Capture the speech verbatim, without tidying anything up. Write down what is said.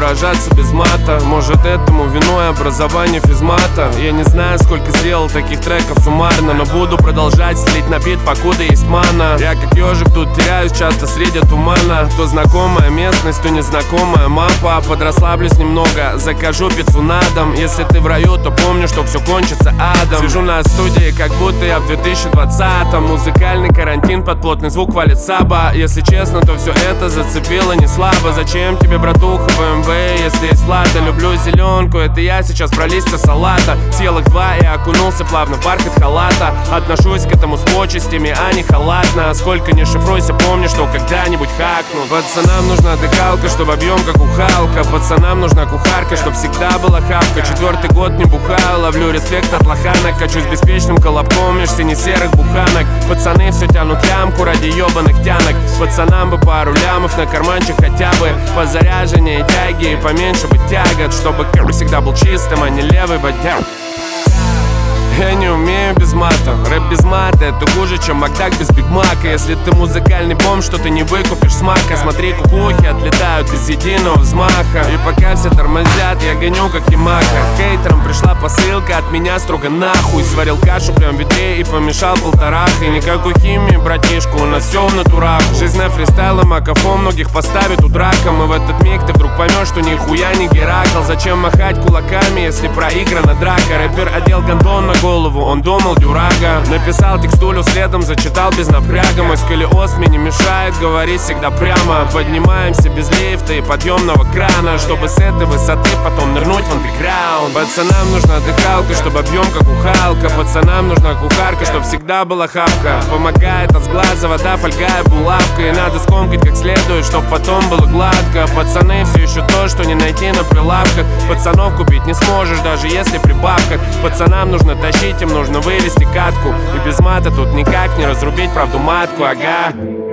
выражаться без мата. Может, этому виной образование физмата. Я не знаю, сколько сделал таких треков суммарно, но буду продолжать слить на бит, покуда есть мана. Я как ежик тут теряюсь часто среди тумана. То знакомая местность, то незнакомая мапа. Подрасслаблюсь немного, закажу пиццу на дом. Если ты в раю, то помню, что все кончится адом. Сижу на студии, как будто я в две тысячи двадцатом. Музыкальный карантин, под плотный звук валит саба. Если честно, то все это зацепило не слабо. Зачем тебе, братуха, бэ эм вэ, если есть лата? Люблю зеленку, это я сейчас про листья салата. Съел их два и окунулся плавно в бархат халата. Отношусь к этому с почестями, а не халатно. Сколько не шифруйся, помни, что когда-нибудь хакну. Пацанам нужна дыхалка, чтобы объем как у Халка. Пацанам нужна кухарка, чтоб всегда была хавка. Четвертый год не бухаю, ловлю респект от лоханок. Качусь беспечным колобком меж сине-серых буханок. Пацаны все тянут лямку ради ебаных тянок. Пацанам бы пару лямов на карманчик хотя бы. Позаряженнее тяги и поменьше бы тягот, чтобы кэр всегда был чистым, а не левый бодяг. Я не умею без мата. Рэп без мата — это хуже, чем Макдак без бигмака. Если ты музыкальный бомж, то ты не выкупишь смака. Смотри, кукухи отлетают без единого взмаха. И пока все тормозят, я гоню как Ямаха. Хейтерам пришла посылка от меня строго нахуй. Сварил кашу прям в ведре и помешал полторах. И никакой химии, братишка, у нас все в натурах. Жизнь на фристайл и макафон многих поставит у драком. И в этот миг ты вдруг поймешь, что нихуя не Геракл. Зачем махать кулаками, если проиграна драка? Рэпер одел гондон на голову, он думал дюрага. Написал текстулю следом, зачитал без напряга. Мой сколиоз мне не мешает говорить всегда прямо. Поднимаемся без лифта и подъемного крана, чтобы с этой высоты потом нырнуть в андеграунд. Пацанам нужна дыхалка, чтобы объем как у Халка. Пацанам нужна кухарка, чтобы всегда была хавка. Помогает от сглаза вода, фольга и булавка. И надо скомкать как следует, чтоб потом было гладко. Пацаны все еще то, что не найти на прилавках. Пацанов купить не сможешь, даже если при бабках. Пацанам нужно тащить, им нужно вывести катку. И без мата тут никак не разрубить правду матку, ага.